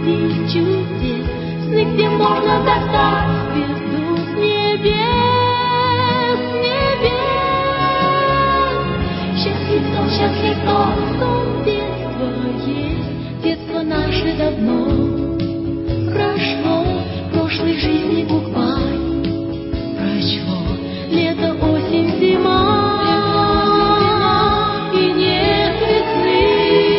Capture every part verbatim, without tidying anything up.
и чудес, сны, где можно достать звезду с небес, с небес. Счастлив тот, счастлив тот, в ком детство есть, детство наше давно прошло, прошлой жизни букварь прочло. Лето, осень, зима, и нет весны,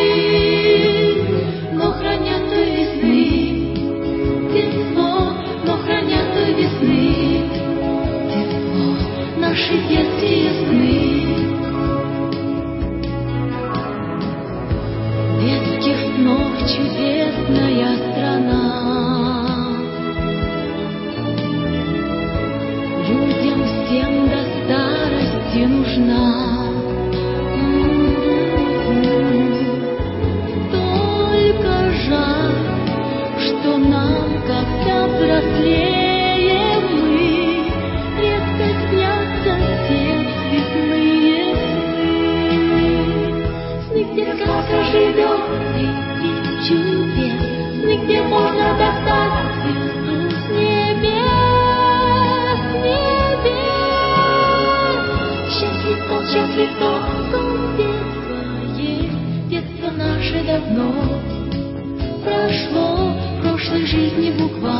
но хранят той весны тепло, но хранят той весны тепло наши детские сны. Детских снов чудесная страна, людям всем до старости нужна. Только жаль, что нам, когда взрослеем мы, редко снятся те цветные сны. Сны, где сказка живет среди чудес, сны, где можно достать звезду с небес, с небес. Счастлив тот, счастлив тот, в ком детство есть, детство наше давно прошло, прошлой жизни буквально